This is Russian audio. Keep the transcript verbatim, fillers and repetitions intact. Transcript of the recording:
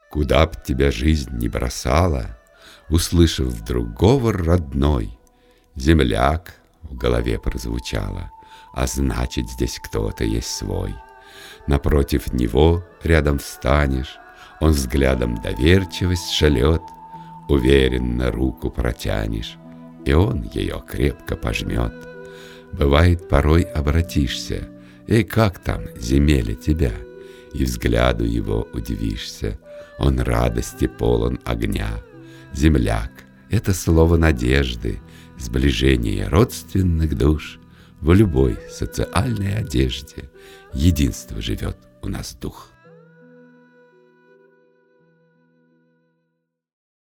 Куда б тебя жизнь не бросала, услышав вдруг говор родной, земляк в голове прозвучало, а значит, здесь кто-то есть свой. Напротив него рядом встанешь, он взглядом доверчивость шалет, уверенно руку протянешь, и он ее крепко пожмет. Бывает, порой обратишься, эй, как там, земеля тебя, и взгляду его удивишься, он радости полон огня. Земляк — это слово надежды, сближение родственных душ. В любой социальной одежде единство живет у нас дух.